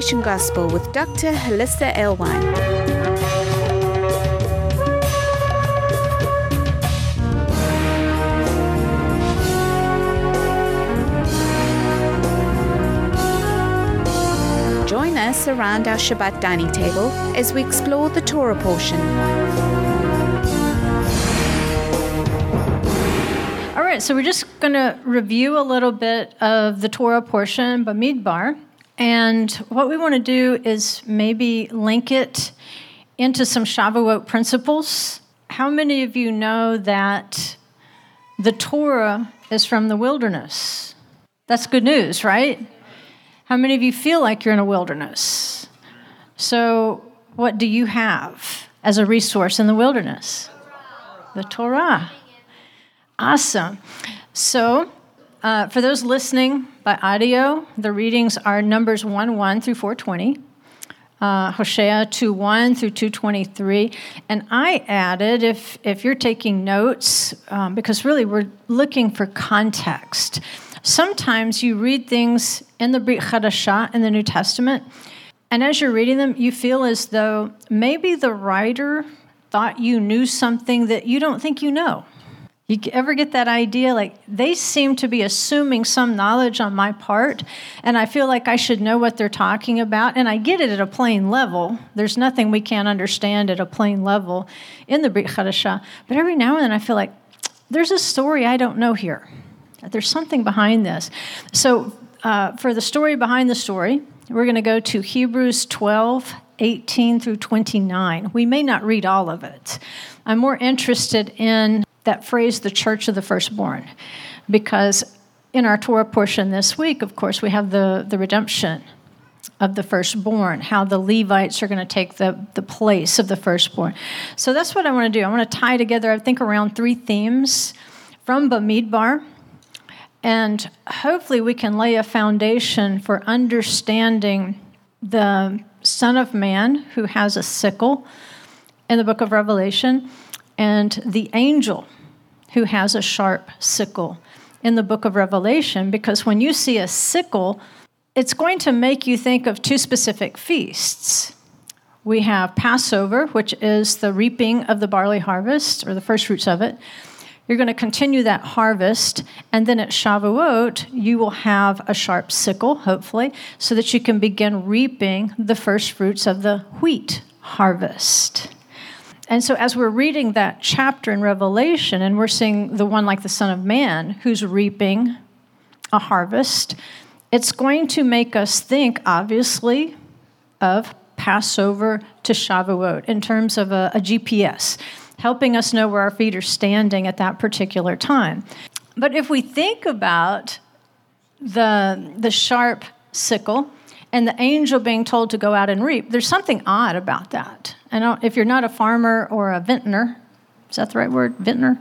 Transformation Gospel with Dr. Halissa Elwine. Join us around our Shabbat dining table as we explore the Torah portion. All right, so we're just going to review a little bit of the Torah portion, Bamidbar, and what we want to do is maybe link it into some Shavuot principles. How many of you know that the Torah is from the wilderness? That's good news, right? How many of you feel like you're in a wilderness? So what do you have as a resource in the wilderness? The Torah. Awesome. So for those listening by audio, the readings are Numbers 1:1 through 4:20, Hosea 2:1 through 2:23. And I added, if you're taking notes, because really we're looking for context. Sometimes you read things in the Brit Chadashah in the New Testament, and as you're reading them, you feel as though maybe the writer thought you knew something that you don't think you know. You ever get that idea? Like, they seem to be assuming some knowledge on my part, and I feel like I should know what they're talking about, and I get it at a plain level. There's nothing we can't understand at a plain level in the Brit Chadashah, but every now and then I feel like there's a story I don't know here. There's something behind this. So for the story behind the story, we're going to go to Hebrews 12:18 through 29. We may not read all of it. I'm more interested in that phrase, the church of the firstborn, because in our Torah portion this week, of course, we have the redemption of the firstborn, how the Levites are going to take the place of the firstborn. So that's what I want to do. I want to tie together, I think, around three themes from Bamidbar. And hopefully we can lay a foundation for understanding the Son of Man who has a sickle in the book of Revelation, and the angel who has a sharp sickle in the book of Revelation, because when you see a sickle, it's going to make you think of two specific feasts. We have Passover, which is the reaping of the barley harvest, or the first fruits of it. You're going to continue that harvest, and then at Shavuot, you will have a sharp sickle, hopefully, so that you can begin reaping the first fruits of the wheat harvest. And so as we're reading that chapter in Revelation, and we're seeing the one like the Son of Man who's reaping a harvest, it's going to make us think, obviously, of Passover to Shavuot in terms of a GPS, helping us know where our feet are standing at that particular time. But if we think about the sharp sickle and the angel being told to go out and reap, there's something odd about that. And if you're not a farmer or a vintner, is that the right word, vintner?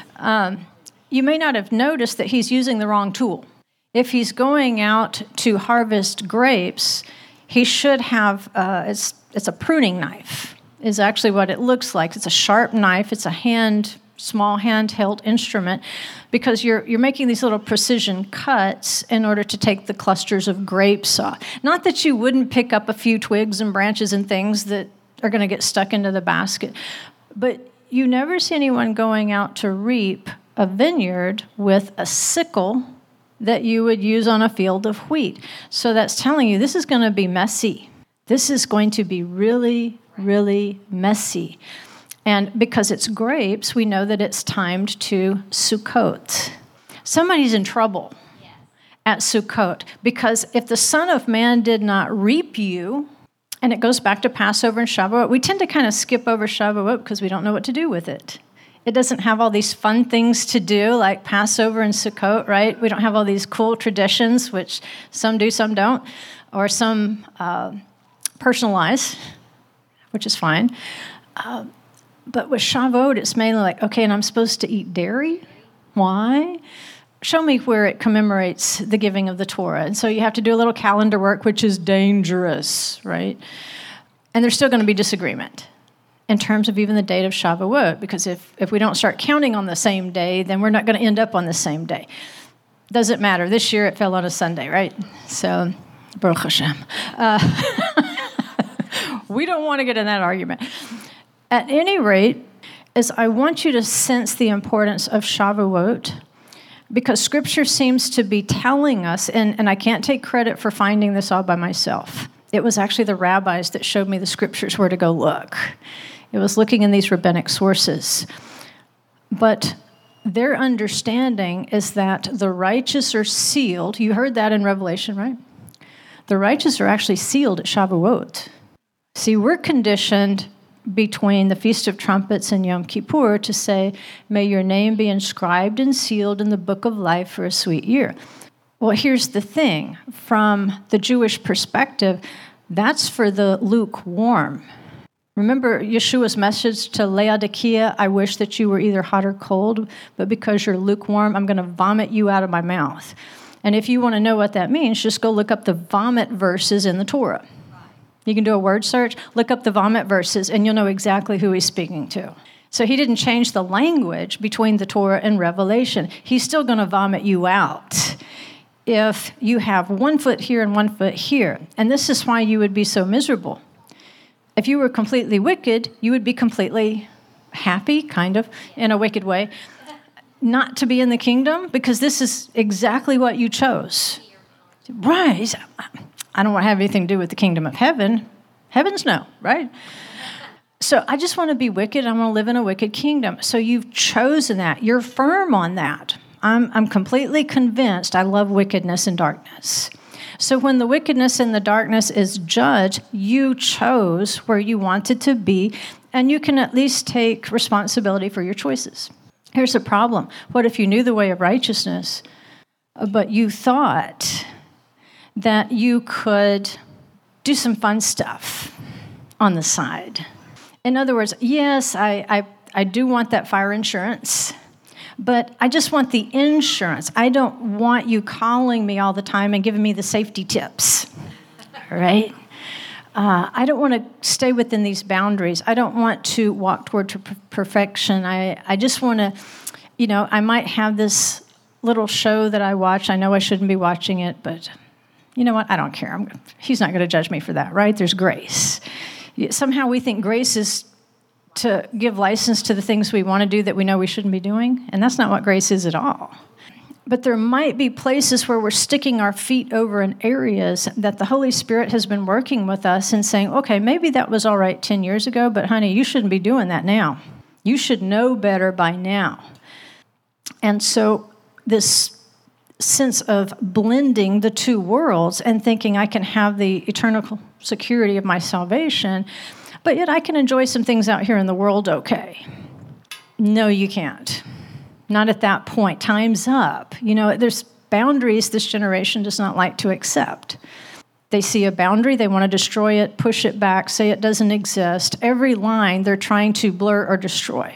You may not have noticed that he's using the wrong tool. If he's going out to harvest grapes, he should have, it's a pruning knife, is actually what it looks like. It's a sharp knife. It's a small handheld instrument, because you're making these little precision cuts in order to take the clusters of grapes off. Not that you wouldn't pick up a few twigs and branches and things that are going to get stuck into the basket, but you never see anyone going out to reap a vineyard with a sickle that you would use on a field of wheat. So that's telling you this is going to be messy. This is going to be really, really messy. And because it's grapes, we know that it's timed to Sukkot. Somebody's in trouble at Sukkot, because if the Son of Man did not reap you, and it goes back to Passover and Shavuot, we tend to kind of skip over Shavuot because we don't know what to do with it. It doesn't have all these fun things to do like Passover and Sukkot, right? We don't have all these cool traditions, which some do, some don't, or some personalize, which is fine. But with Shavuot, it's mainly like, okay, and I'm supposed to eat dairy? Why? Show me where it commemorates the giving of the Torah. And so you have to do a little calendar work, which is dangerous, right? And there's still going to be disagreement in terms of even the date of Shavuot, because if we don't start counting on the same day, then we're not going to end up on the same day. Doesn't matter. This year it fell on a Sunday, right? So Baruch Hashem. We don't want to get in that argument. At any rate, is I want you to sense the importance of Shavuot, because Scripture seems to be telling us, and I can't take credit for finding this all by myself. It was actually the rabbis that showed me the Scriptures where to go look. It was looking in these rabbinic sources. But their understanding is that the righteous are sealed. You heard that in Revelation, right? The righteous are actually sealed at Shavuot. See, we're conditioned between the Feast of Trumpets and Yom Kippur to say, may your name be inscribed and sealed in the book of life for a sweet year. Well, here's the thing. From the Jewish perspective, that's for the lukewarm. Remember Yeshua's message to Laodicea, I wish that you were either hot or cold, but because you're lukewarm, I'm going to vomit you out of my mouth. And if you want to know what that means, just go look up the vomit verses in the Torah. You can do a word search, look up the vomit verses, and you'll know exactly who he's speaking to. So he didn't change the language between the Torah and Revelation. He's still going to vomit you out if you have 1 foot here and 1 foot here. And this is why you would be so miserable. If you were completely wicked, you would be completely happy, kind of, in a wicked way, not to be in the kingdom, because this is exactly what you chose. Right. I don't want to have anything to do with the kingdom of heaven. Heavens, no, right? So I just want to be wicked. I want to live in a wicked kingdom. So you've chosen that. You're firm on that. I'm completely convinced I love wickedness and darkness. So when the wickedness and the darkness is judged, you chose where you wanted to be, and you can at least take responsibility for your choices. Here's the problem. What if you knew the way of righteousness, but you thought that you could do some fun stuff on the side? In other words, yes, I do want that fire insurance, but I just want the insurance. I don't want you calling me all the time and giving me the safety tips, right? I don't want to stay within these boundaries. I don't want to walk toward perfection. I just want to, I might have this little show that I watch. I know I shouldn't be watching it, but you know what? I don't care. He's not going to judge me for that, right? There's grace. Somehow we think grace is to give license to the things we want to do that we know we shouldn't be doing, and that's not what grace is at all. But there might be places where we're sticking our feet over in areas that the Holy Spirit has been working with us and saying, okay, maybe that was all right 10 years ago, but honey, you shouldn't be doing that now. You should know better by now. And so this sense of blending the two worlds and thinking I can have the eternal security of my salvation, but yet I can enjoy some things out here in the world okay. No, you can't. Not at that point. Time's up. There's boundaries this generation does not like to accept. They see a boundary, they want to destroy it, push it back, say it doesn't exist. Every line they're trying to blur or destroy.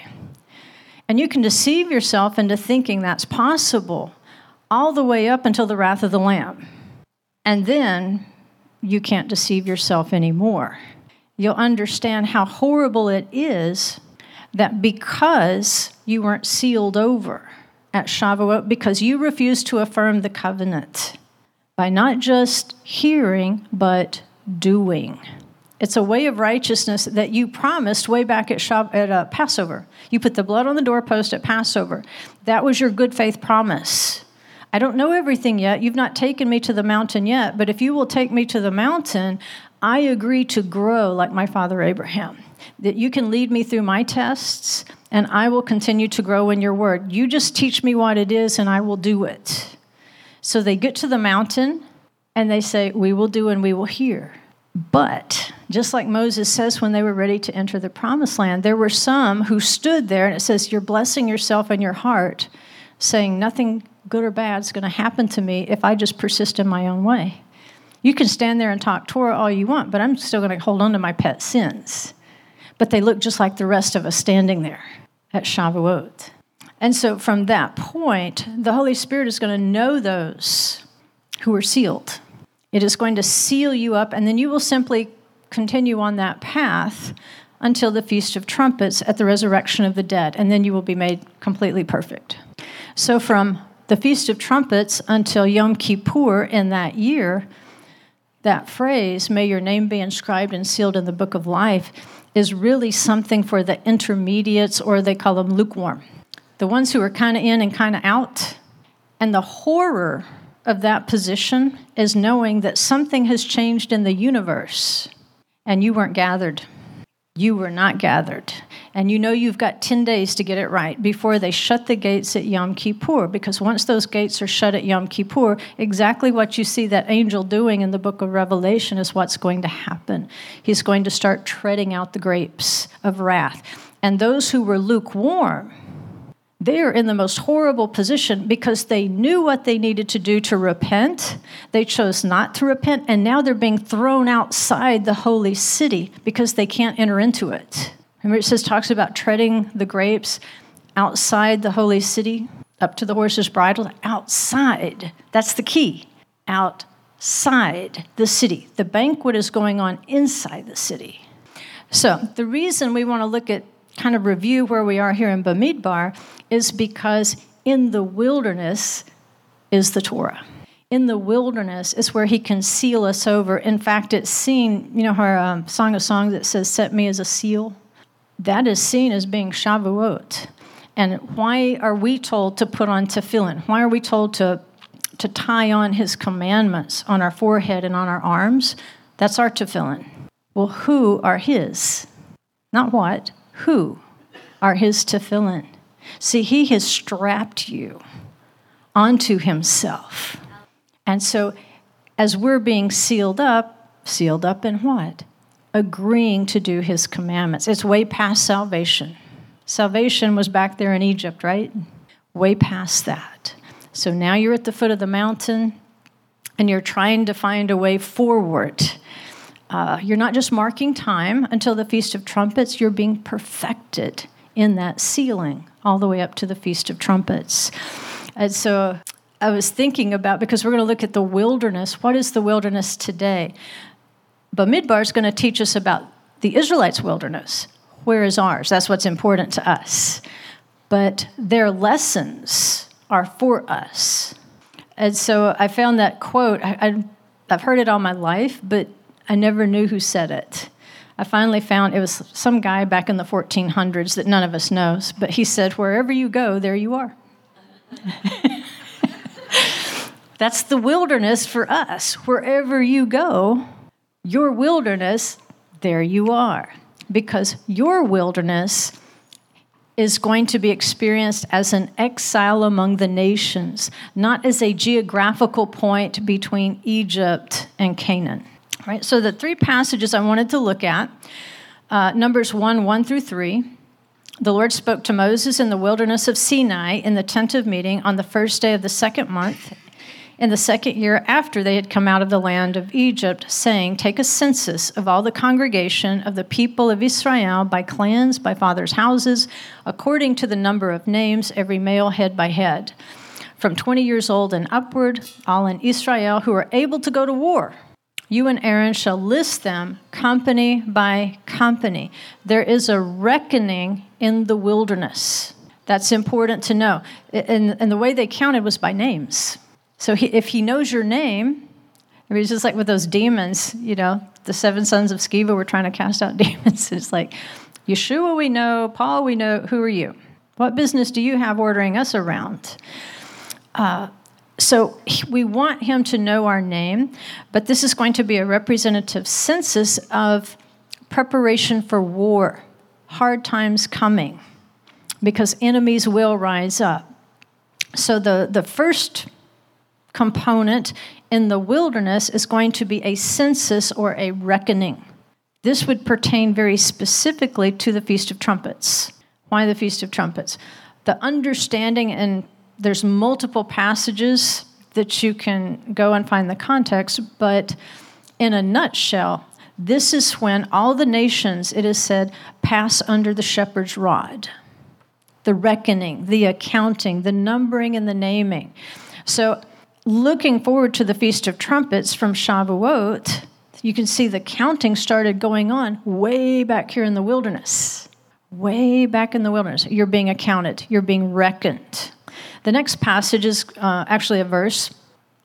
And you can deceive yourself into thinking that's possible all the way up until the wrath of the Lamb. And then you can't deceive yourself anymore. You'll understand how horrible it is that because you weren't sealed over at Shavuot, because you refused to affirm the covenant by not just hearing, but doing. It's a way of righteousness that you promised way back at Passover. You put the blood on the doorpost at Passover. That was your good faith promise. I don't know everything yet. You've not taken me to the mountain yet, but if you will take me to the mountain, I agree to grow like my father Abraham, that you can lead me through my tests, and I will continue to grow in your word. You just teach me what it is, and I will do it. So they get to the mountain, and they say, we will do and we will hear. But just like Moses says when they were ready to enter the promised land, there were some who stood there, and it says, you're blessing yourself and your heart, saying nothing good or bad is going to happen to me if I just persist in my own way. You can stand there and talk Torah all you want, but I'm still going to hold on to my pet sins. But they look just like the rest of us standing there at Shavuot. And so from that point, the Holy Spirit is going to know those who are sealed. It is going to seal you up, and then you will simply continue on that path until the Feast of Trumpets at the resurrection of the dead, and then you will be made completely perfect. So from the Feast of Trumpets until Yom Kippur in that year, that phrase, may your name be inscribed and sealed in the book of life, is really something for the intermediates, or they call them lukewarm. The ones who are kind of in and kind of out. And the horror of that position is knowing that something has changed in the universe and you weren't gathered. You were not gathered. And you know you've got 10 days to get it right before they shut the gates at Yom Kippur, because once those gates are shut at Yom Kippur, exactly what you see that angel doing in the book of Revelation is what's going to happen. He's going to start treading out the grapes of wrath. And those who were lukewarm, they're in the most horrible position because they knew what they needed to do to repent. They chose not to repent, and now they're being thrown outside the holy city because they can't enter into it. Remember it talks about treading the grapes outside the holy city, up to the horse's bridle, outside. That's the key. Outside the city. The banquet is going on inside the city. So the reason we want to look at kind of review where we are here in Bamidbar is because in the wilderness is the Torah. In the wilderness is where he can seal us over. In fact, it's seen, you know, our Song of Songs that says, set me as a seal. That is seen as being Shavuot. And why are we told to put on tefillin? Why are we told to tie on his commandments on our forehead and on our arms? That's our tefillin. Well, who are his? Not what. Who are his tefillin? See, he has strapped you onto himself. And so as we're being sealed up in what? Agreeing to do his commandments. It's way past salvation. Salvation was back there in Egypt, right? Way past that. So now you're at the foot of the mountain and you're trying to find a way forward. You're not just marking time until the Feast of Trumpets, you're being perfected in that sealing all the way up to the Feast of Trumpets. And so I was thinking about, because we're going to look at the wilderness, what is the wilderness today? Bamidbar is going to teach us about the Israelites' wilderness. Where is ours? That's what's important to us. But their lessons are for us. And so I found that quote. I've heard it all my life, but I never knew who said it. I finally found it was some guy back in the 1400s that none of us knows, but he said, wherever you go, there you are. That's the wilderness for us. Wherever you go, your wilderness, there you are. Because your wilderness is going to be experienced as an exile among the nations, not as a geographical point between Egypt and Canaan. Right? So the three passages I wanted to look at, Numbers 1 through 3. The Lord spoke to Moses in the wilderness of Sinai in the tent of meeting on the first day of the second month, in the second year after they had come out of the land of Egypt, saying, take a census of all the congregation of the people of Israel by clans, by fathers' houses, according to the number of names, every male head by head, from 20 years old and upward, all in Israel who are able to go to war. You and Aaron shall list them company by company. There is a reckoning in the wilderness. That's important to know. And the way they counted was by names. So if he knows your name, it was just like with those demons, you know, the 7 sons of Sceva were trying to cast out demons. It's like, Yeshua we know, Paul we know, who are you? What business do you have ordering us around? So we want him to know our name, but this is going to be a representative census of preparation for war, hard times coming, because enemies will rise up. So the first component in the wilderness is going to be a census or a reckoning. This would pertain very specifically to the Feast of Trumpets. Why the Feast of Trumpets? The understanding, and there's multiple passages that you can go and find the context, but in a nutshell, this is when all the nations, it is said, pass under the shepherd's rod. The reckoning, the accounting, the numbering, and the naming. So looking forward to the Feast of Trumpets from Shavuot, you can see the counting started going on way back here in the wilderness. Way back in the wilderness. You're being accounted. You're being reckoned. The next passage is actually a verse,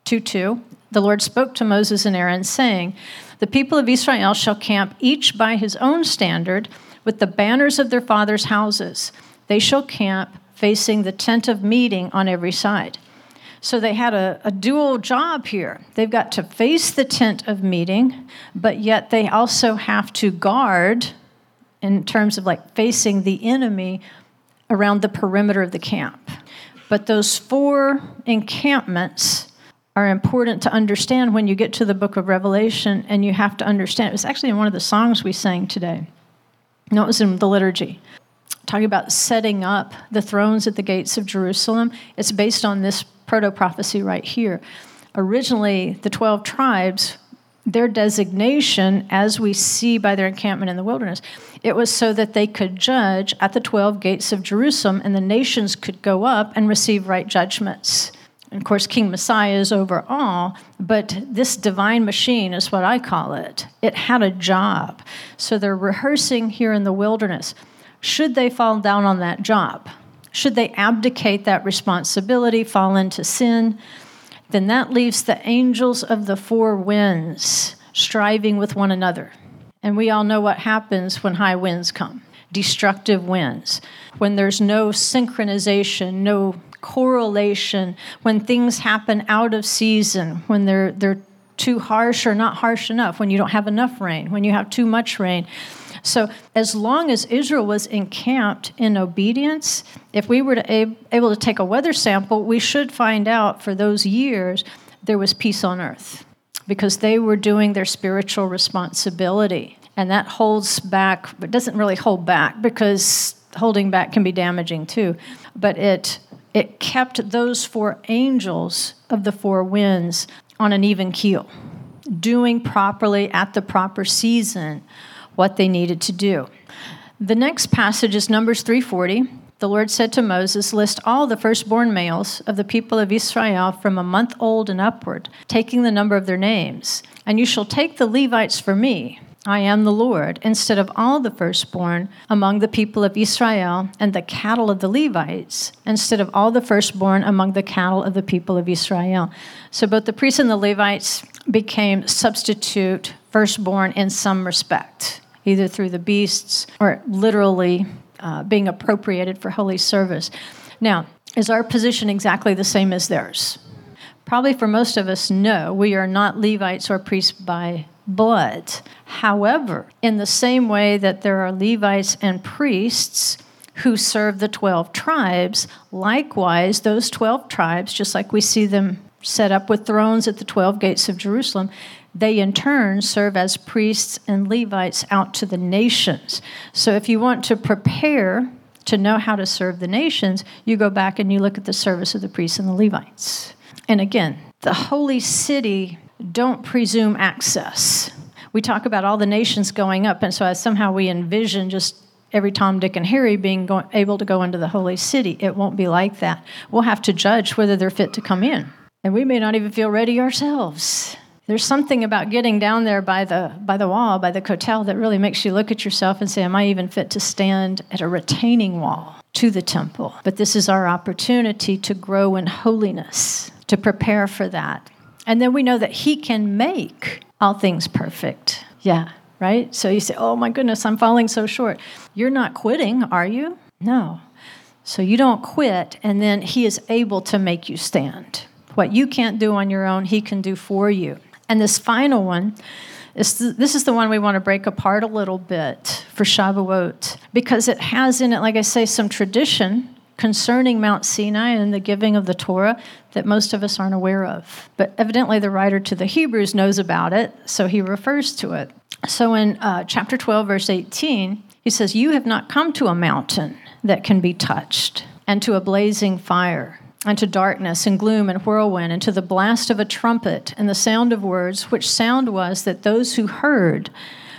2:2, the Lord spoke to Moses and Aaron, saying, "The people of Israel shall camp each by his own standard with the banners of their fathers' houses. They shall camp facing the tent of meeting on every side." So they had a dual job here. They've got to face the tent of meeting, but yet they also have to guard in terms of like facing the enemy around the perimeter of the camp. But those 4 encampments are important to understand when you get to the book of Revelation, and you have to understand. It was actually in one of the songs we sang today. No, it was in the liturgy. Talking about setting up the thrones at the gates of Jerusalem. It's based on this proto-prophecy right here. Originally, the 12 tribes, their designation, as we see by their encampment in the wilderness, it was so that they could judge at the 12 gates of Jerusalem, and the nations could go up and receive right judgments. And of course, King Messiah is over all, but this divine machine is what I call it. It had a job. So they're rehearsing here in the wilderness. Should they fall down on that job? Should they abdicate that responsibility, fall into sin? Then that leaves the angels of the 4 winds striving with one another. And we all know what happens when high winds come. Destructive winds. When there's no synchronization, no correlation, when things happen out of season, when they're too harsh or not harsh enough, when you don't have enough rain, when you have too much rain. So as long as Israel was encamped in obedience, if we were able to take a weather sample, we should find out for those years there was peace on earth because they were doing their spiritual responsibility. And that holds back, but doesn't really hold back because holding back can be damaging too. But it kept those 4 angels of the 4 winds on an even keel, doing properly at the proper season what they needed to do. The next passage is Numbers 3:40. The Lord said to Moses, "List all the firstborn males of the people of Israel from a month old and upward, taking the number of their names. And you shall take the Levites for me. I am the Lord, instead of all the firstborn among the people of Israel, and the cattle of the Levites, instead of all the firstborn among the cattle of the people of Israel." So both the priests and the Levites became substitute firstborn in some respect, either through the beasts or literally being appropriated for holy service. Now, is our position exactly the same as theirs? Probably for most of us, no. We are not Levites or priests by blood. However, in the same way that there are Levites and priests who serve the 12 tribes, likewise, those 12 tribes, just like we see them set up with thrones at the 12 gates of Jerusalem, they in turn serve as priests and Levites out to the nations. So if you want to prepare to know how to serve the nations, you go back and you look at the service of the priests and the Levites. And again, the holy city, don't presume access. We talk about all the nations going up, and so somehow we envision just every Tom, Dick, and Harry being able to go into the holy city. It won't be like that. We'll have to judge whether they're fit to come in. And we may not even feel ready ourselves. There's something about getting down there by the wall, by the kotel, that really makes you look at yourself and say, am I even fit to stand at a retaining wall to the temple? But this is our opportunity to grow in holiness, to prepare for that. And then we know that he can make all things perfect. Yeah, right? So you say, oh my goodness, I'm falling so short. You're not quitting, are you? No. So you don't quit, and then he is able to make you stand. What you can't do on your own, he can do for you. And this final one, this is the one we want to break apart a little bit for Shavuot, because it has in it, like I say, some tradition concerning Mount Sinai and the giving of the Torah that most of us aren't aware of. But evidently the writer to the Hebrews knows about it, so he refers to it. So in chapter 12, verse 18, he says, "You have not come to a mountain that can be touched, and to a blazing fire, and to darkness and gloom and whirlwind, and to the blast of a trumpet and the sound of words, which sound was that those who heard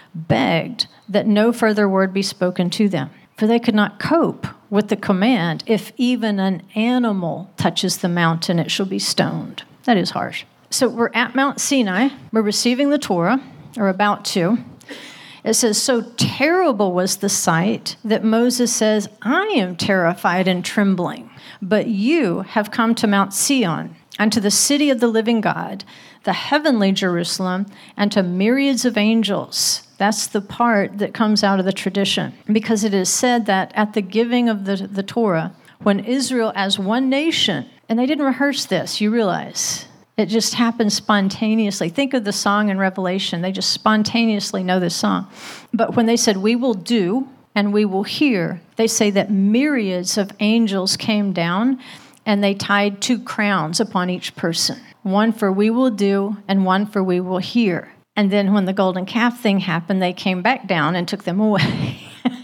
begged that no further word be spoken to them. For they could not cope with the command, if even an animal touches the mountain, it shall be stoned." That is harsh. So we're at Mount Sinai. We're receiving the Torah, or about to. It says, so terrible was the sight that Moses says, I am terrified and trembling. But you have come to Mount Sion, and to the city of the living God, the heavenly Jerusalem, and to myriads of angels. That's the part that comes out of the tradition. Because it is said that at the giving of the Torah, when Israel as one nation, and they didn't rehearse this, you realize, it just happened spontaneously. Think of the song in Revelation. They just spontaneously know this song. But when they said, we will do and we will hear, they say that myriads of angels came down and they tied 2 crowns upon each person. One for we will do and one for we will hear. And then when the golden calf thing happened, they came back down and took them away.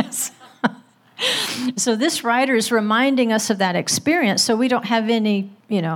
So this writer is reminding us of that experience so we don't have any,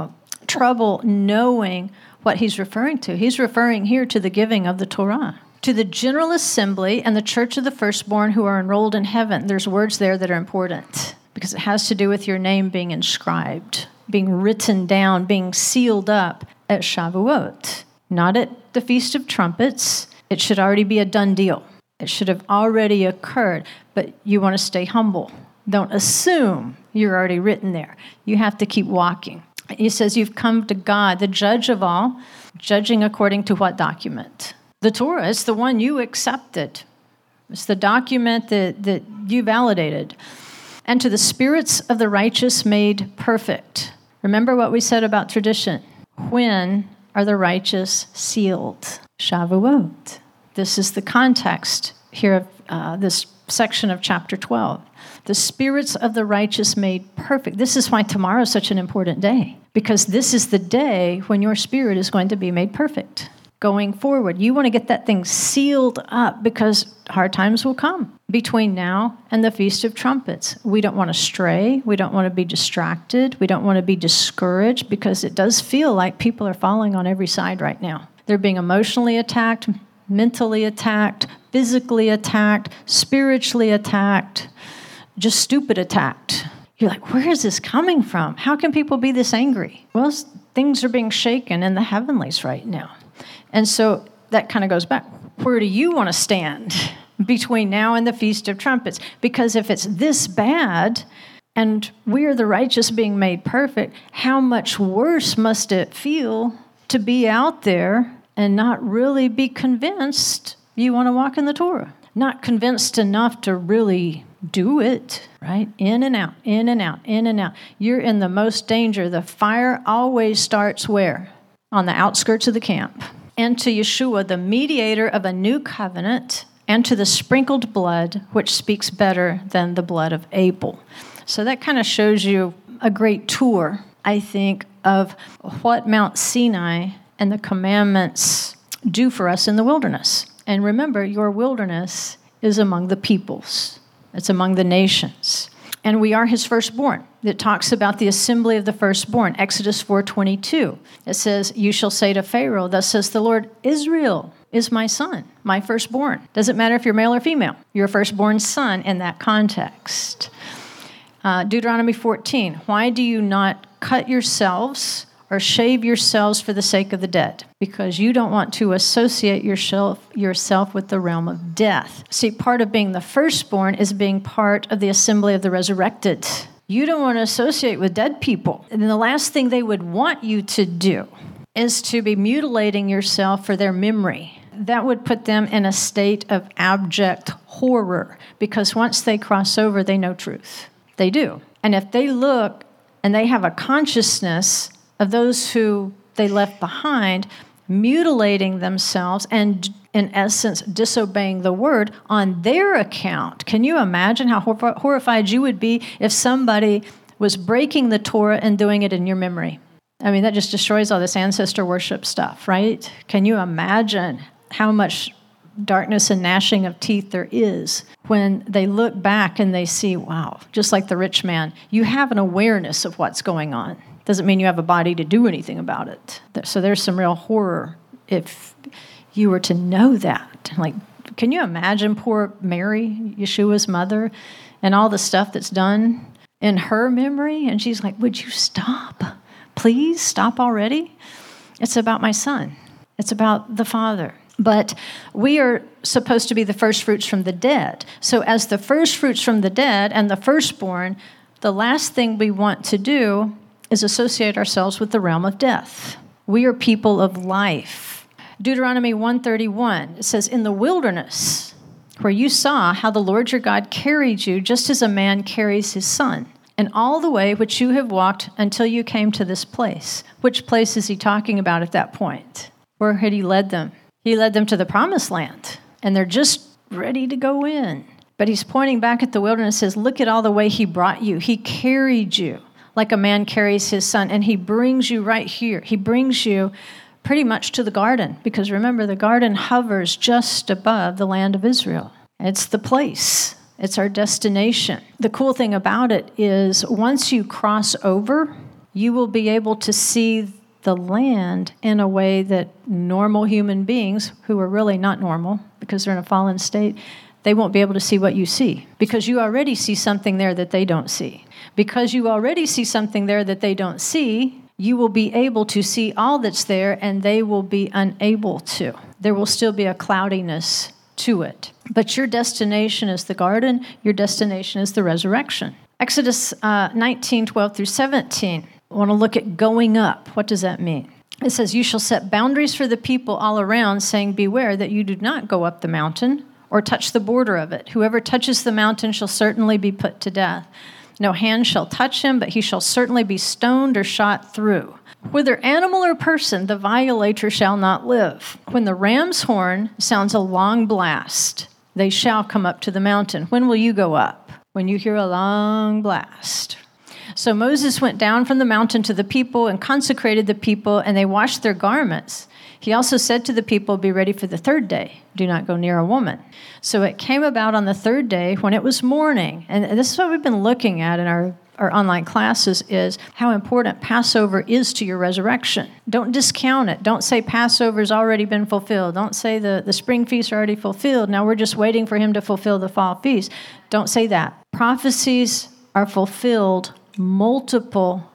trouble knowing what he's referring to. He's referring here to the giving of the Torah. To the general assembly and the church of the firstborn who are enrolled in heaven. There's words there that are important because it has to do with your name being inscribed, being written down, being sealed up at Shavuot. Not at the Feast of Trumpets. It should already be a done deal. It should have already occurred, but you want to stay humble. Don't assume you're already written there. You have to keep walking. He says you've come to God, the judge of all, judging according to what document? The Torah. It's the one you accepted. It's the document that you validated. And to the spirits of the righteous made perfect. Remember what we said about tradition. When are the righteous sealed? Shavuot. This is the context here of this section of chapter 12. The spirits of the righteous made perfect. This is why tomorrow is such an important day, because this is the day when your spirit is going to be made perfect. Going forward, you want to get that thing sealed up because hard times will come between now and the Feast of Trumpets. We don't want to stray. We don't want to be distracted. We don't want to be discouraged because it does feel like people are falling on every side right now. They're being emotionally attacked, mentally attacked, physically attacked, spiritually attacked, just stupid attacked. You're like, where is this coming from? How can people be this angry? Well, things are being shaken in the heavenlies right now. And so that kind of goes back. Where do you want to stand between now and the Feast of Trumpets? Because if it's this bad and we are the righteous being made perfect, how much worse must it feel to be out there and not really be convinced you want to walk in the Torah? Not convinced enough to really do it, right? In and out, in and out, in and out. You're in the most danger. The fire always starts where? On the outskirts of the camp. And to Yeshua, the mediator of a new covenant, and to the sprinkled blood, which speaks better than the blood of Abel. So that kind of shows you a great tour, I think, of what Mount Sinai and the commandments do for us in the wilderness. And remember, your wilderness is among the peoples. It's among the nations. And we are his firstborn. It talks about the assembly of the firstborn. Exodus 4:22. It says, you shall say to Pharaoh, thus says the Lord, Israel is my son, my firstborn. Doesn't matter if you're male or female. You're a firstborn son in that context. Deuteronomy 14. Why do you not cut yourselves or shave yourselves for the sake of the dead? Because you don't want to associate yourself with the realm of death. See, part of being the firstborn is being part of the assembly of the resurrected. You don't want to associate with dead people. And the last thing they would want you to do is to be mutilating yourself for their memory. That would put them in a state of abject horror, because once they cross over, they know truth. They do. And if they look and they have a consciousness of those who they left behind, mutilating themselves and, in essence, disobeying the word on their account. Can you imagine how horrified you would be if somebody was breaking the Torah and doing it in your memory? I mean, that just destroys all this ancestor worship stuff, right? Can you imagine how much darkness and gnashing of teeth there is when they look back and they see, wow, just like the rich man, you have an awareness of what's going on. Doesn't mean you have a body to do anything about it. So there's some real horror if you were to know that. Like, can you imagine poor Mary, Yeshua's mother, and all the stuff that's done in her memory? And she's like, would you stop? Please stop already? It's about my son. It's about the Father. But we are supposed to be the first fruits from the dead. So as the first fruits from the dead and the firstborn, the last thing we want to do is associate ourselves with the realm of death. We are people of life. Deuteronomy 1:31, it says, in the wilderness, where you saw how the Lord your God carried you, just as a man carries his son, and all the way which you have walked until you came to this place. Which place is he talking about at that point? Where had he led them? He led them to the promised land, and they're just ready to go in. But he's pointing back at the wilderness, says, look at all the way he brought you. He carried you like a man carries his son, and he brings you right here. He brings you pretty much to the garden, because remember, the garden hovers just above the land of Israel. It's the place. It's our destination. The cool thing about it is once you cross over, you will be able to see the land in a way that normal human beings, who are really not normal because they're in a fallen state, they won't be able to see what you see, because you already see something there that they don't see. Because you already see something there that they don't see, you will be able to see all that's there, and they will be unable to. There will still be a cloudiness to it. But your destination is the garden. Your destination is the resurrection. Exodus 19:12 through 17. I want to look at going up. What does that mean? It says, you shall set boundaries for the people all around, saying, beware that you do not go up the mountain or touch the border of it. Whoever touches the mountain shall certainly be put to death. No hand shall touch him, but he shall certainly be stoned or shot through. Whether animal or person, the violator shall not live. When the ram's horn sounds a long blast, they shall come up to the mountain. When will you go up? When you hear a long blast. So Moses went down from the mountain to the people and consecrated the people, and they washed their garments. He also said to the people, be ready for the third day. Do not go near a woman. So it came about on the third day when it was morning. And this is what we've been looking at in our online classes, is how important Passover is to your resurrection. Don't discount it. Don't say Passover's already been fulfilled. Don't say the spring feasts are already fulfilled. Now we're just waiting for him to fulfill the fall feast. Don't say that. Prophecies are fulfilled multiple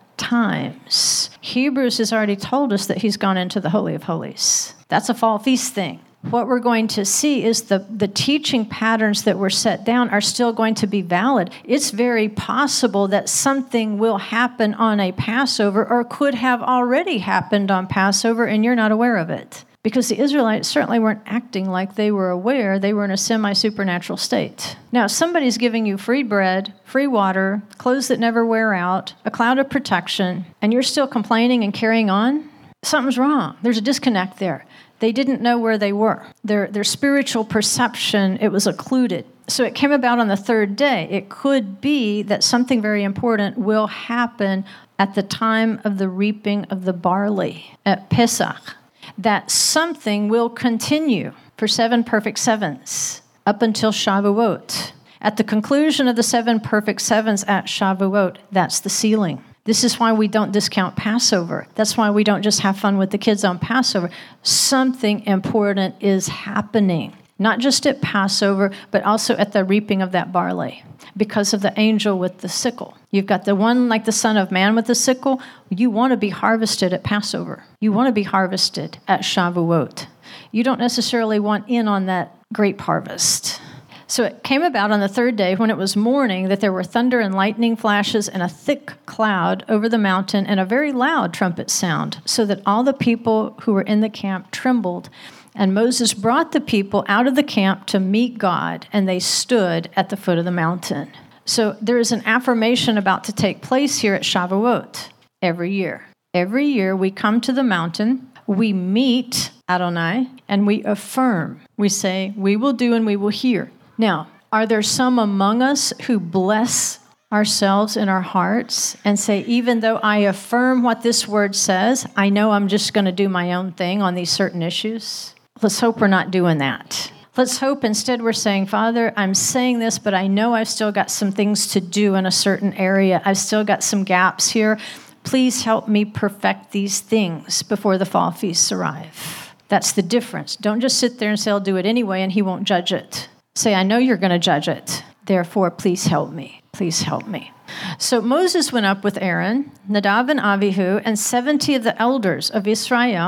times. Hebrews has already told us that he's gone into the Holy of Holies. That's a fall feast thing. What we're going to see is the teaching patterns that were set down are still going to be valid. It's very possible that something will happen on a Passover or could have already happened on Passover and you're not aware of it. Because the Israelites certainly weren't acting like they were aware. They were in a semi-supernatural state. Now, if somebody's giving you free bread, free water, clothes that never wear out, a cloud of protection, and you're still complaining and carrying on, something's wrong. There's a disconnect there. They didn't know where they were. Their spiritual perception, it was occluded. So it came about on the third day. It could be that something very important will happen at the time of the reaping of the barley at Pesach. That something will continue for 7 perfect sevens up until Shavuot. At the conclusion of the 7 perfect sevens at Shavuot, that's the sealing. This is why we don't discount Passover. That's why we don't just have fun with the kids on Passover. Something important is happening, not just at Passover, but also at the reaping of that barley because of the angel with the sickle. You've got the one like the Son of Man with the sickle. You want to be harvested at Passover. You want to be harvested at Shavuot. You don't necessarily want in on that grape harvest. So it came about on the third day when it was morning that there were thunder and lightning flashes and a thick cloud over the mountain and a very loud trumpet sound, so that all the people who were in the camp trembled. And Moses brought the people out of the camp to meet God, and they stood at the foot of the mountain. So there is an affirmation about to take place here at Shavuot every year. Every year we come to the mountain, we meet Adonai, and we affirm. We say, we will do and we will hear. Now, are there some among us who bless ourselves in our hearts and say, even though I affirm what this word says, I know I'm just going to do my own thing on these certain issues? Let's hope we're not doing that. Let's hope instead we're saying, Father, I'm saying this, but I know I've still got some things to do in a certain area. I've still got some gaps here. Please help me perfect these things before the fall feasts arrive. That's the difference. Don't just sit there and say, I'll do it anyway, and he won't judge it. Say, I know you're going to judge it. Therefore, please help me. Please help me. So Moses went up with Aaron, Nadab and Abihu, and 70 of the elders of Israel,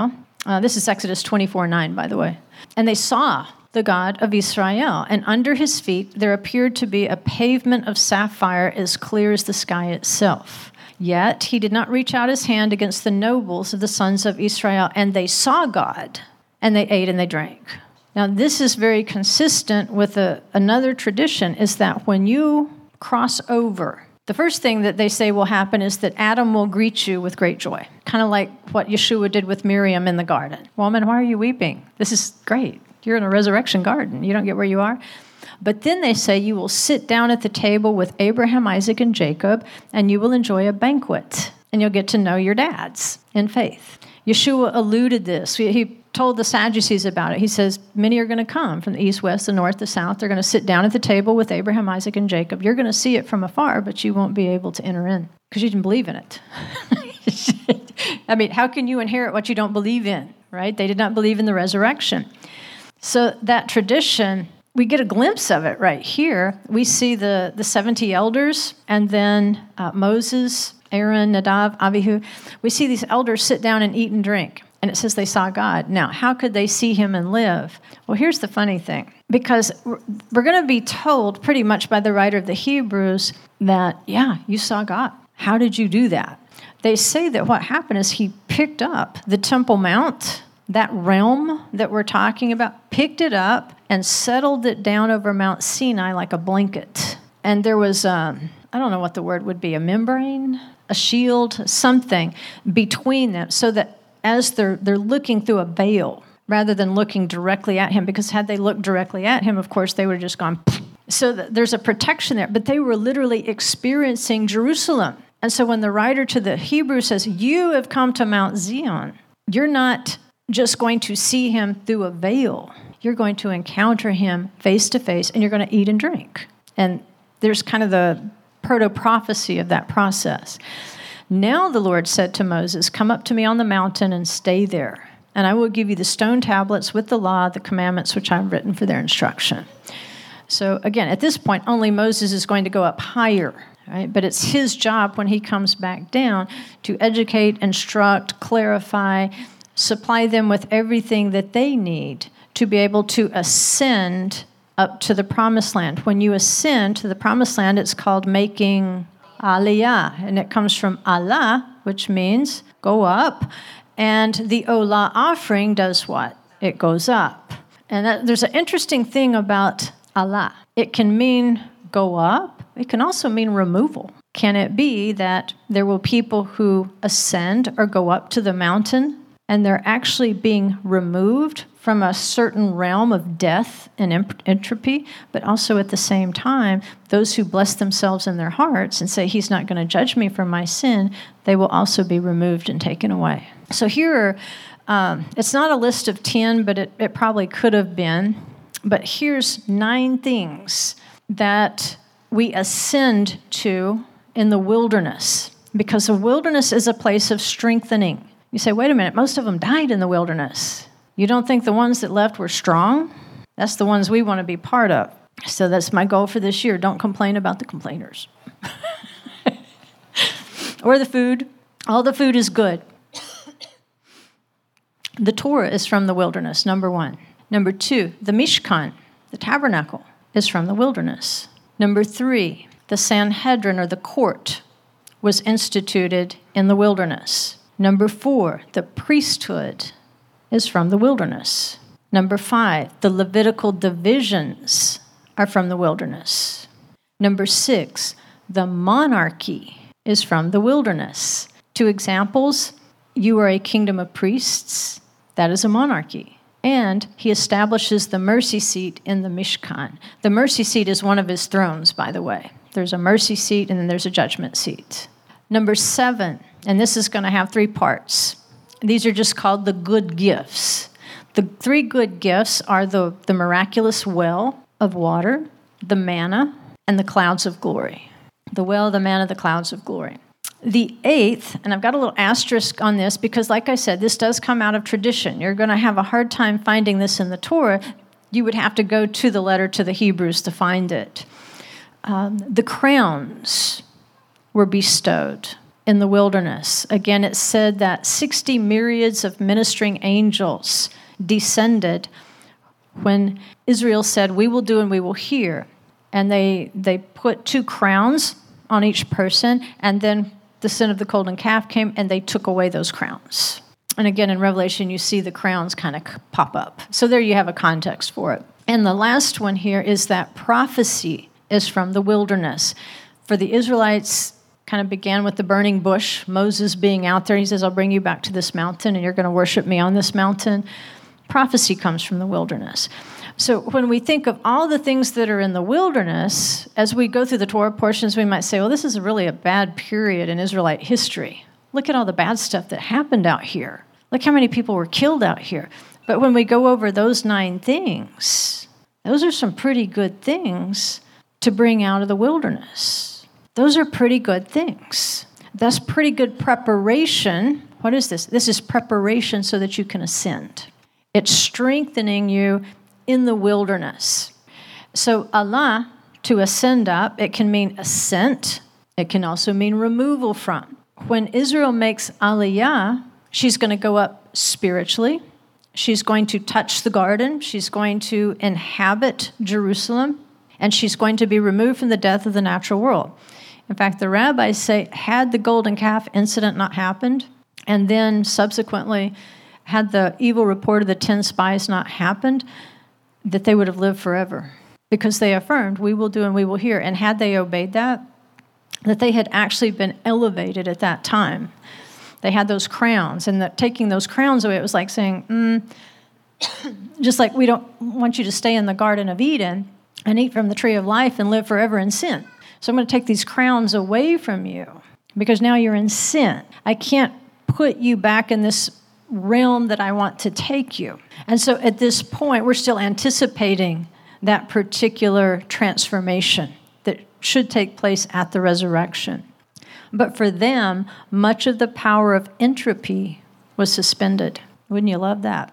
This is Exodus 24:9, by the way. And they saw the God of Israel, and under his feet there appeared to be a pavement of sapphire as clear as the sky itself. Yet he did not reach out his hand against the nobles of the sons of Israel, and they saw God, and they ate and they drank. Now, this is very consistent with another tradition, is that when you cross over, the first thing that they say will happen is that Adam will greet you with great joy, kind of like what Yeshua did with Miriam in the garden. Woman, why are you weeping? This is great. You're in a resurrection garden. You don't get where you are. But then they say you will sit down at the table with Abraham, Isaac, and Jacob, and you will enjoy a banquet, and you'll get to know your dads in faith. Yeshua alluded this. He told the Sadducees about it. He says, many are going to come from the east, west, the north, the south. They're going to sit down at the table with Abraham, Isaac, and Jacob. You're going to see it from afar, but you won't be able to enter in because you didn't believe in it. I mean, how can you inherit what you don't believe in, right? They did not believe in the resurrection. So that tradition, we get a glimpse of it right here. We see the 70 elders, and then Moses, Aaron, Nadav, Abihu. We see these elders sit down and eat and drink. And it says they saw God. Now, how could they see him and live? Well, here's the funny thing. Because we're going to be told pretty much by the writer of the Hebrews that, yeah, you saw God. How did you do that? They say that what happened is he picked up the Temple Mount, that realm that we're talking about, picked it up and settled it down over Mount Sinai like a blanket. And there was, I don't know what the word would be, a membrane, a shield, something between them, so that as they're looking through a veil rather than looking directly at him, because had they looked directly at him, of course, they would have just gone. So there's a protection there. But they were literally experiencing Jerusalem. And so when the writer to the Hebrews says, you have come to Mount Zion, you're not just going to see him through a veil. You're going to encounter him face to face, and you're going to eat and drink. And there's kind of the proto-prophecy of that process. Now the Lord said to Moses, come up to me on the mountain and stay there, and I will give you the stone tablets with the law, the commandments which I've written for their instruction. So again, at this point, only Moses is going to go up higher, right? But it's his job when he comes back down to educate, instruct, clarify, supply them with everything that they need to be able to ascend up to the promised land. When you ascend to the promised land, it's called making aliyah, and it comes from Allah, which means go up, and the Olah offering does what? It goes up. And there's an interesting thing about Allah. It can mean go up. It can also mean removal. Can it be that there will people who ascend or go up to the mountain, and they're actually being removed from a certain realm of death and entropy, but also at the same time, those who bless themselves in their hearts and say, he's not going to judge me for my sin, they will also be removed and taken away. So here, it's not a list of 10, but it probably could have been. But here's 9 things that we ascend to in the wilderness, because the wilderness is a place of strengthening. You say, wait a minute, most of them died in the wilderness. You don't think the ones that left were strong? That's the ones we want to be part of. So that's my goal for this year. Don't complain about the complainers. Or the food. All the food is good. The Torah is from the wilderness, number 1. Number 2, the Mishkan, the tabernacle, is from the wilderness. Number 3, the Sanhedrin, or the court, was instituted in the wilderness. Number 4, the priesthood is from the wilderness. Number 5, the Levitical divisions are from the wilderness. Number 6, the monarchy is from the wilderness. 2 examples, you are a kingdom of priests, that is a monarchy. And he establishes the mercy seat in the Mishkan. The mercy seat is one of his thrones, by the way. There's a mercy seat and then there's a judgment seat. Number 7, and this is going to have 3 parts. These are just called the good gifts. The 3 good gifts are the miraculous well of water, the manna, and the clouds of glory. The well, the manna, the clouds of glory. The 8th, and I've got a little asterisk on this because, like I said, this does come out of tradition. You're going to have a hard time finding this in the Torah. You would have to go to the letter to the Hebrews to find it. The crowns were bestowed in the wilderness. Again, it said that 60 myriads of ministering angels descended when Israel said, "We will do and we will hear." And they put 2 crowns on each person, and then the sin of the golden calf came, and they took away those crowns. And again, in Revelation, you see the crowns kind of pop up. So there you have a context for it. And the last one here is that prophecy is from the wilderness. For the Israelites, kind of began with the burning bush, Moses being out there. He says, "I'll bring you back to this mountain, and you're going to worship me on this mountain." Prophecy comes from the wilderness. So when we think of all the things that are in the wilderness, as we go through the Torah portions, we might say, well, this is really a bad period in Israelite history. Look at all the bad stuff that happened out here. Look how many people were killed out here. But when we go over those 9 things, those are some pretty good things to bring out of the wilderness. Those are pretty good things. That's pretty good preparation. What is this? This is preparation so that you can ascend. It's strengthening you in the wilderness. So Allah, to ascend up, it can mean ascent. It can also mean removal from. When Israel makes Aliyah, she's going to go up spiritually. She's going to touch the garden. She's going to inhabit Jerusalem. And she's going to be removed from the death of the natural world. In fact, the rabbis say, had the golden calf incident not happened, and then subsequently had the evil report of the 10 spies not happened, that they would have lived forever. Because they affirmed, we will do and we will hear. And had they obeyed that they had actually been elevated at that time. They had those crowns, and that taking those crowns away, it was like saying, just like we don't want you to stay in the Garden of Eden and eat from the tree of life and live forever in sin. So I'm going to take these crowns away from you because now you're in sin. I can't put you back in this realm that I want to take you. And so at this point, we're still anticipating that particular transformation that should take place at the resurrection. But for them, much of the power of entropy was suspended. Wouldn't you love that?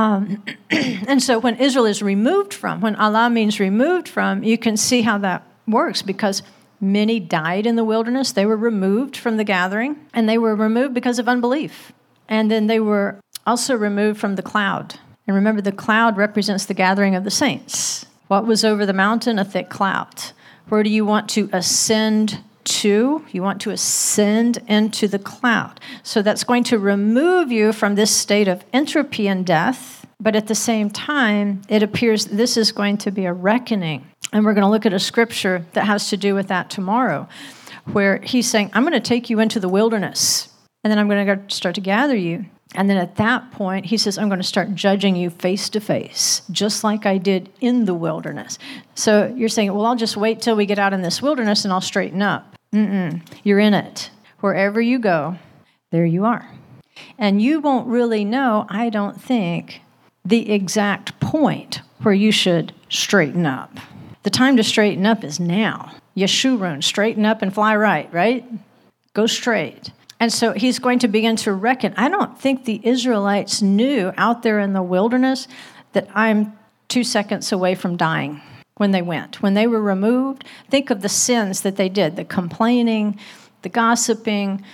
And so when Israel is removed from, when Allah means removed from, you can see how that works because many died in the wilderness. They were removed from the gathering, and they were removed because of unbelief. And then they were also removed from the cloud. And remember, the cloud represents the gathering of the saints. What was over the mountain? A thick cloud. Where do you want to ascend to? You want to ascend into the cloud. So that's going to remove you from this state of entropy and death. But at the same time, it appears this is going to be a reckoning. And we're going to look at a scripture that has to do with that tomorrow, where he's saying, I'm going to take you into the wilderness, and then I'm going to go start to gather you. And then at that point, he says, I'm going to start judging you face to face, just like I did in the wilderness. So you're saying, well, I'll just wait till we get out in this wilderness and I'll straighten up. You're in it. Wherever you go, there you are. And you won't really know, I don't think, the exact point where you should straighten up. The time to straighten up is now. Yeshurun, straighten up and fly right? Go straight. And so he's going to begin to reckon. I don't think the Israelites knew out there in the wilderness that I'm 2 seconds away from dying when they went. When they were removed, think of the sins that they did, the complaining, the gossiping,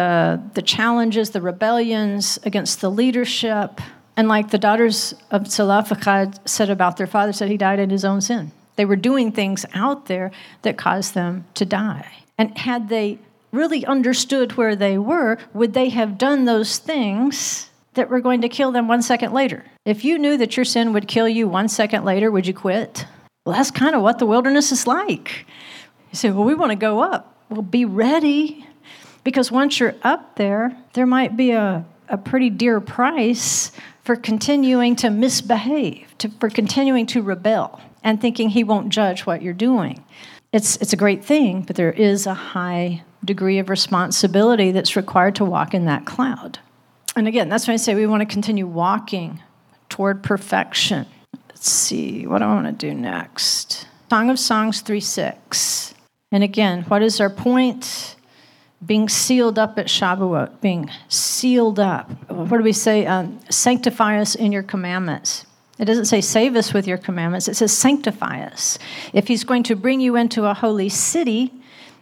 the challenges, the rebellions against the leadership. And like the daughters of Zelophehad said about their father, said he died in his own sin. They were doing things out there that caused them to die. And had they really understood where they were, would they have done those things that were going to kill them 1 second later? If you knew that your sin would kill you 1 second later, would you quit? Well, that's kind of what the wilderness is like. You say, well, we want to go up. Well, be ready, because once you're up there, there might be a pretty dear price for continuing to misbehave, for continuing to rebel, and thinking he won't judge what you're doing. It's a great thing, but there is a high degree of responsibility that's required to walk in that cloud. And again, that's why I say we want to continue walking toward perfection. Let's see, what do I want to do next? Song of Songs 3:6. And again, what is our point? Being sealed up at Shavuot, being sealed up. What do we say? Sanctify us in your commandments. It doesn't say save us with your commandments. It says sanctify us. If he's going to bring you into a holy city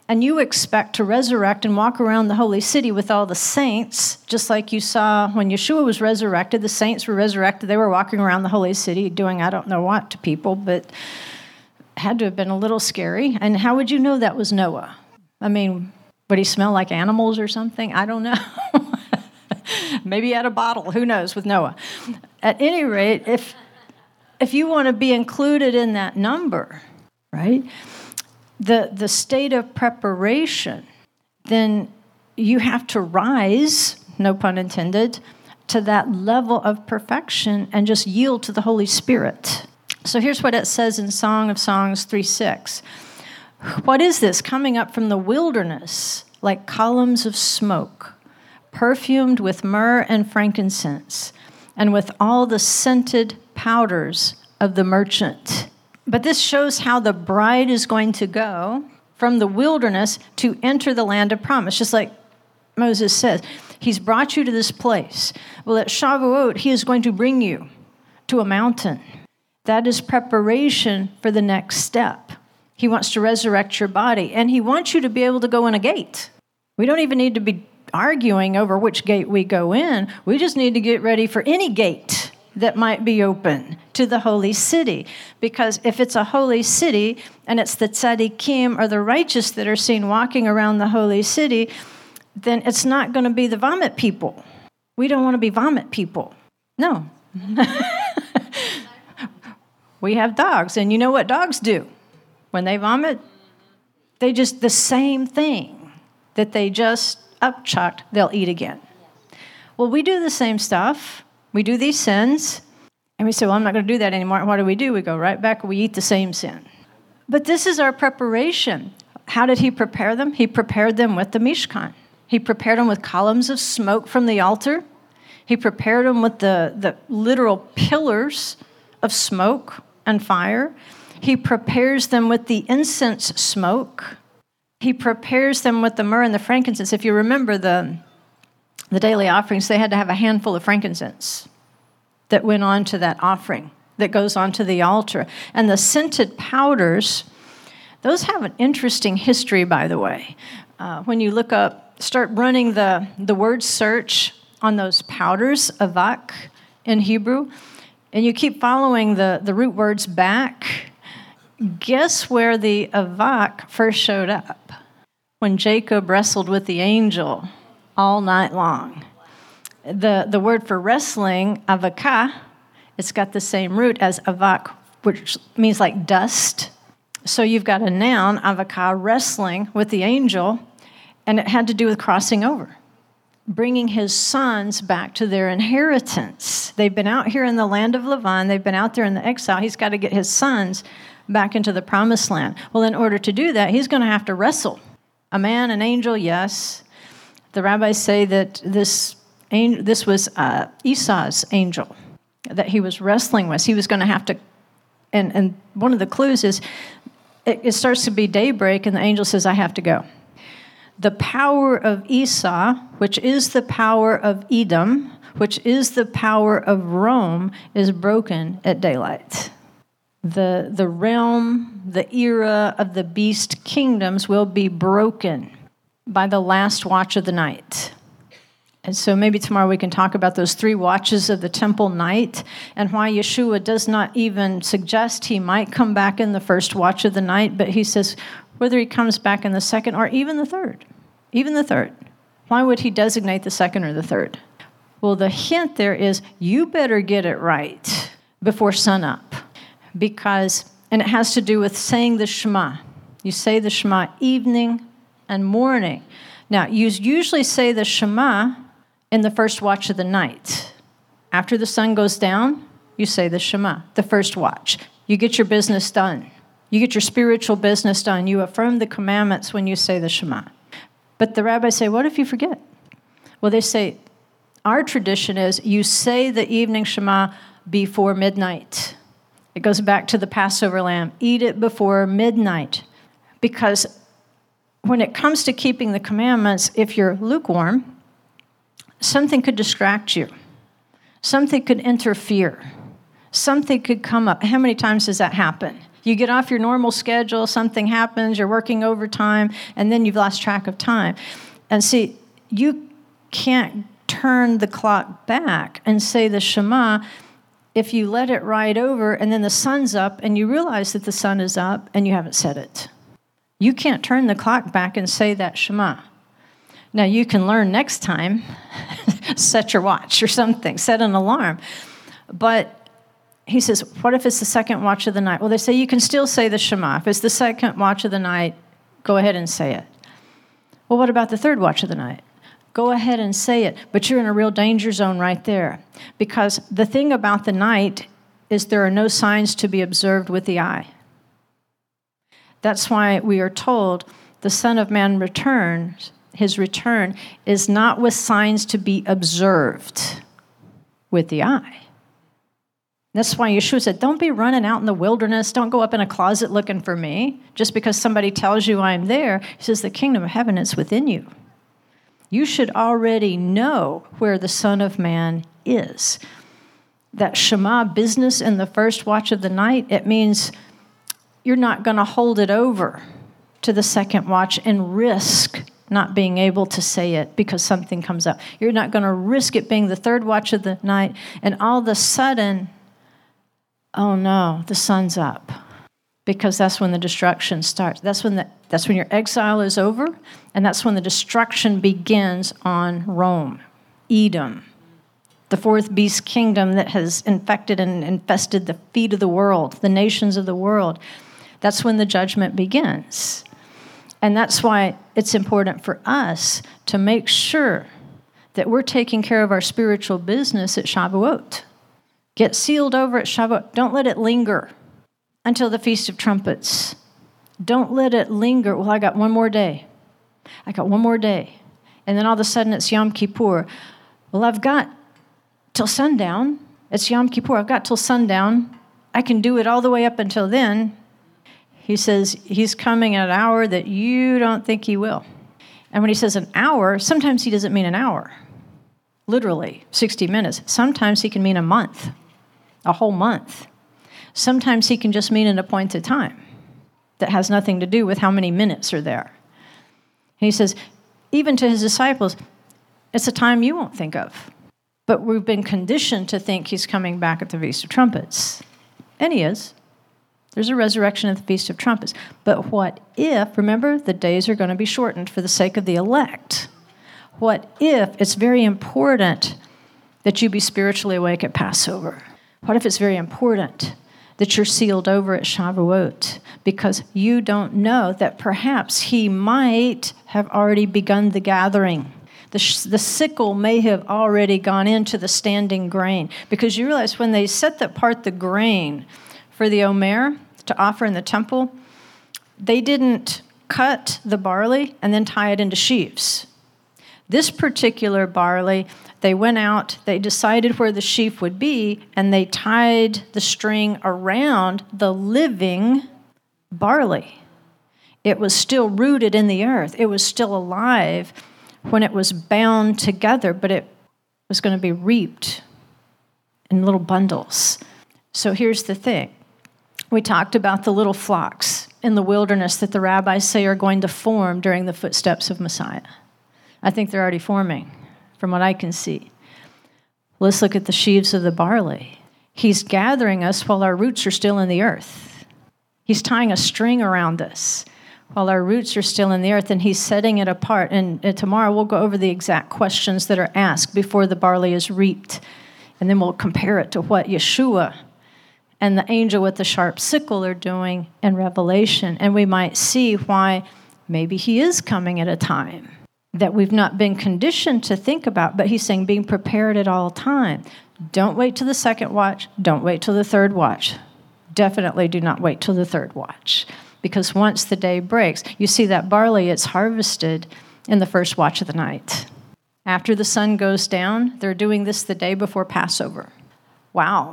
and you expect to resurrect and walk around the holy city with all the saints, just like you saw when Yeshua was resurrected. The saints were resurrected. They were walking around the holy city doing I don't know what to people, but it had to have been a little scary. And how would you know that was Noah? I mean, would he smell like animals or something? I don't know. Maybe he had a bottle. Who knows with Noah? At any rate, if you want to be included in that number, right, the state of preparation, then you have to rise, no pun intended, to that level of perfection and just yield to the Holy Spirit. So here's what it says in Song of Songs 3:6. What is this coming up from the wilderness like columns of smoke, perfumed with myrrh and frankincense, and with all the scented powders of the merchant? But this shows how the bride is going to go from the wilderness to enter the land of promise, just like Moses says. He's brought you to this place. Well, at Shavuot, he is going to bring you to a mountain. That is preparation for the next step. He wants to resurrect your body, and he wants you to be able to go in a gate. We don't even need to be arguing over which gate we go in. We just need to get ready for any gate that might be open to the holy city. Because if it's a holy city and it's the tzaddikim or the righteous that are seen walking around the holy city, then it's not going to be the vomit people. We don't want to be vomit people. No. We have dogs, and you know what dogs do? When they vomit, they just, the same thing that they just upchucked, they'll eat again. Well, we do the same stuff. We do these sins, and we say, well, I'm not going to do that anymore. What do? We go right back, we eat the same sin. But this is our preparation. How did he prepare them? He prepared them with the Mishkan. He prepared them with columns of smoke from the altar. He prepared them with the literal pillars of smoke and fire. He prepares them with the incense smoke. He prepares them with the myrrh and the frankincense. If you remember the daily offerings, they had to have a handful of frankincense that went on to that offering, that goes onto the altar. And the scented powders, those have an interesting history, by the way. When you look up, start running the word search on those powders, avak in Hebrew, and you keep following the root words back, guess where the avak first showed up? When Jacob wrestled with the angel all night long. The word for wrestling, avakah, it's got the same root as avak, which means like dust. So you've got a noun, avakah, wrestling with the angel, and it had to do with crossing over, bringing his sons back to their inheritance. They've been out here in the land of Lavan. They've been out there in the exile. He's got to get his sons back into the promised land. Well, in order to do that, he's going to have to wrestle. A man, an angel, yes. The rabbis say that this was Esau's angel that he was wrestling with. He was going to have to, and one of the clues is it starts to be daybreak, and the angel says, I have to go. The power of Esau, which is the power of Edom, which is the power of Rome, is broken at daylight. The realm, the era of the beast kingdoms will be broken by the last watch of the night. And so maybe tomorrow we can talk about those 3 watches of the temple night and why Yeshua does not even suggest he might come back in the first watch of the night, but he says whether he comes back in the second or even the third. Even the third. Why would he designate the second or the third? Well, the hint there is you better get it right before sunup. And it has to do with saying the Shema. You say the Shema evening and morning. Now, you usually say the Shema in the first watch of the night. After the sun goes down, you say the Shema, the first watch. You get your business done. You get your spiritual business done. You affirm the commandments when you say the Shema. But the rabbis say, what if you forget? Well, they say, our tradition is you say the evening Shema before midnight. It goes back to the Passover lamb. Eat it before midnight. Because when it comes to keeping the commandments, if you're lukewarm, something could distract you. Something could interfere. Something could come up. How many times does that happen? You get off your normal schedule, something happens, you're working overtime, and then you've lost track of time. And see, you can't turn the clock back and say the Shema if you let it ride over and then the sun's up and you realize that the sun is up and you haven't said it. You can't turn the clock back and say that Shema. Now, you can learn next time, set your watch or something, set an alarm. But he says, what if it's the second watch of the night? Well, they say you can still say the Shema. If it's the second watch of the night, go ahead and say it. Well, what about the third watch of the night? Go ahead and say it, but you're in a real danger zone right there. Because the thing about the night is there are no signs to be observed with the eye. That's why we are told the Son of Man returns. His return is not with signs to be observed with the eye. That's why Yeshua said, don't be running out in the wilderness. Don't go up in a closet looking for me just because somebody tells you I'm there. He says, the kingdom of heaven is within you. You should already know where the Son of Man is. That Shema business in the first watch of the night, it means you're not going to hold it over to the second watch and risk not being able to say it because something comes up. You're not going to risk it being the third watch of the night and all of a sudden, oh no, the sun's up. Because that's when the destruction starts. That's when your exile is over, and that's when the destruction begins on Rome, Edom, the fourth beast kingdom that has infected and infested the feet of the world, the nations of the world. That's when the judgment begins. And that's why it's important for us to make sure that we're taking care of our spiritual business at Shavuot. Get sealed over at Shavuot. Don't let it linger until the Feast of Trumpets. Don't let it linger. Well, I got one more day. And then all of a sudden it's Yom Kippur. Well, I've got till sundown. It's Yom Kippur. I've got till sundown. I can do it all the way up until then. He says he's coming at an hour that you don't think he will. And when he says an hour, sometimes he doesn't mean an hour. Literally, 60 minutes. Sometimes he can mean a month, a whole month. Sometimes he can just mean an appointed time that has nothing to do with how many minutes are there. And he says, even to his disciples, it's a time you won't think of. But we've been conditioned to think he's coming back at the Feast of Trumpets. And he is. There's a resurrection at the Feast of Trumpets. But what if, remember, the days are going to be shortened for the sake of the elect. What if it's very important that you be spiritually awake at Passover? What if it's very important that you're sealed over at Shavuot? Because you don't know that perhaps he might have already begun the gathering. The sickle may have already gone into the standing grain. Because you realize when they set apart the grain for the Omer to offer in the temple, they didn't cut the barley and then tie it into sheaves. This particular barley, they went out, they decided where the sheaf would be, and they tied the string around the living barley. It was still rooted in the earth. It was still alive when it was bound together, but it was going to be reaped in little bundles. So here's the thing. We talked about the little flocks in the wilderness that the rabbis say are going to form during the footsteps of Messiah. I think they're already forming, from what I can see. Let's look at the sheaves of the barley. He's gathering us while our roots are still in the earth. He's tying a string around us while our roots are still in the earth, and he's setting it apart. And tomorrow we'll go over the exact questions that are asked before the barley is reaped. And then we'll compare it to what Yeshua and the angel with the sharp sickle are doing in Revelation. And we might see why maybe he is coming at a time that we've not been conditioned to think about. But he's saying being prepared at all time. Don't wait till the second watch. Don't wait till the third watch. Definitely do not wait till the third watch. Because once the day breaks, you see that barley, it's harvested in the first watch of the night. After the sun goes down, they're doing this the day before Passover. Wow.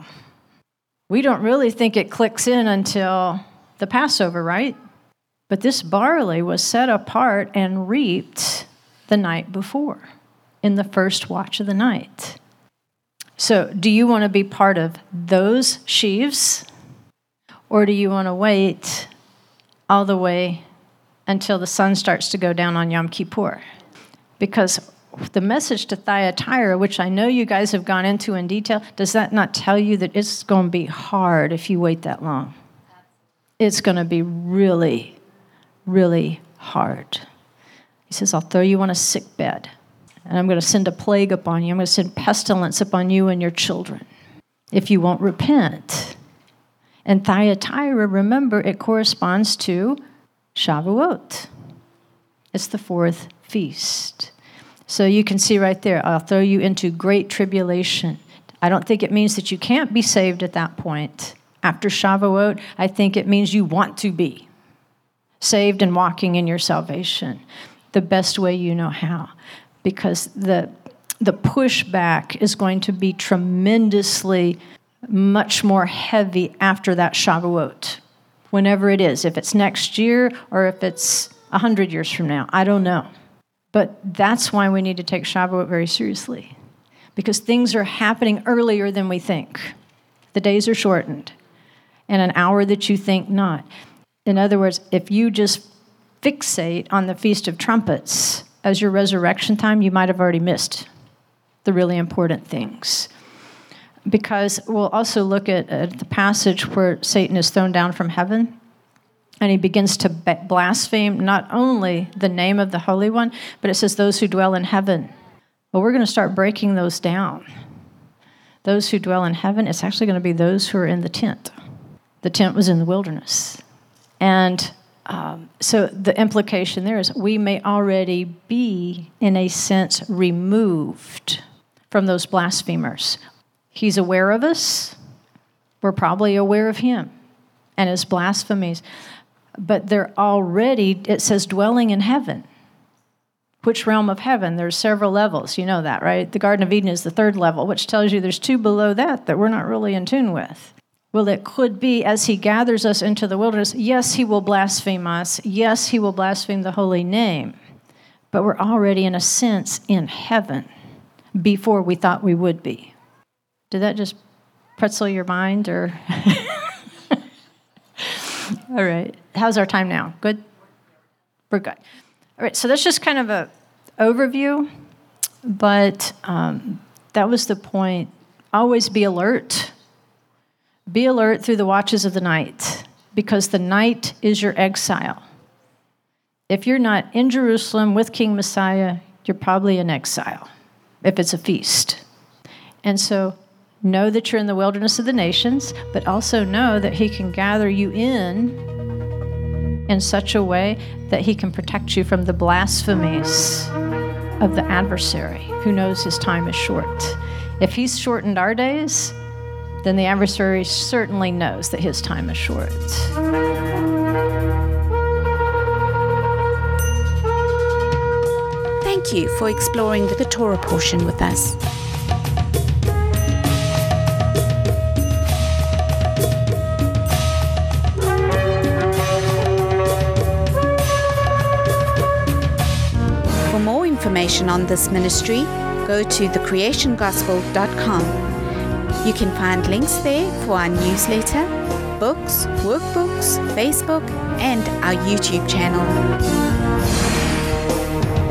We don't really think it clicks in until the Passover, right? But this barley was set apart and reaped the night before, in the first watch of the night. So, do you want to be part of those sheaves? Or do you want to wait all the way until the sun starts to go down on Yom Kippur? Because the message to Thyatira, which I know you guys have gone into in detail, does that not tell you that it's going to be hard if you wait that long? It's going to be really, really hard. He says, I'll throw you on a sick bed, and I'm going to send a plague upon you. I'm going to send pestilence upon you and your children if you won't repent. And Thyatira, remember, it corresponds to Shavuot. It's the fourth feast. So you can see right there, I'll throw you into great tribulation. I don't think it means that you can't be saved at that point. After Shavuot, I think it means you want to be saved and walking in your salvation the best way you know how. Because the pushback is going to be tremendously much more heavy after that Shavuot, whenever it is. If it's next year or if it's 100 years from now, I don't know. But that's why we need to take Shavuot very seriously, because things are happening earlier than we think. The days are shortened, and an hour that you think not. In other words, if you just fixate on the Feast of Trumpets as your resurrection time, you might have already missed the really important things. Because we'll also look at the passage where Satan is thrown down from heaven, and he begins to blaspheme not only the name of the Holy One, but it says those who dwell in heaven. Well, we're going to start breaking those down. Those who dwell in heaven, it's actually going to be those who are in the tent. The tent was in the wilderness. And so the implication there is we may already be, in a sense, removed from those blasphemers. He's aware of us. We're probably aware of him and his blasphemies. But they're already, it says, dwelling in heaven. Which realm of heaven? There's several levels. You know that, right? The Garden of Eden is the third level, which tells you there's two below that we're not really in tune with. Well, it could be as he gathers us into the wilderness, yes, he will blaspheme us. Yes, he will blaspheme the holy name. But we're already, in a sense, in heaven before we thought we would be. Did that just pretzel your mind, or? All right. How's our time now? Good? We're good. All right, so that's just kind of an overview, but that was the point. Always be alert. Be alert through the watches of the night, because the night is your exile. If you're not in Jerusalem with King Messiah, you're probably in exile, if it's a feast. And so know that you're in the wilderness of the nations, but also know that he can gather you in such a way that he can protect you from the blasphemies of the adversary, who knows his time is short. If he's shortened our days, then the adversary certainly knows that his time is short. Thank you for exploring the Torah portion with us. For more information on this ministry, go to thecreationgospel.com. You can find links there for our newsletter, books, workbooks, Facebook, and our YouTube channel.